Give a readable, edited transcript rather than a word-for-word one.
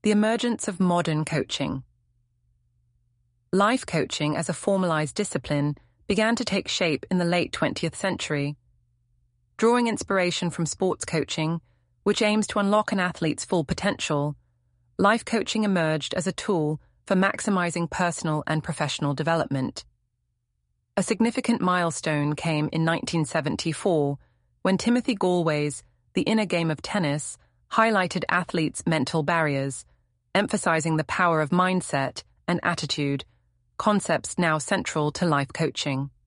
The emergence of modern coaching. Life coaching as a formalized discipline began to take shape in the late 20th century. Drawing inspiration from sports coaching, which aims to unlock an athlete's full potential, life coaching emerged as a tool for maximizing personal and professional development. A significant milestone came in 1974 when Timothy Gallwey's The Inner Game of Tennis highlighted athletes' mental barriers, emphasizing the power of mindset and attitude, concepts now central to life coaching.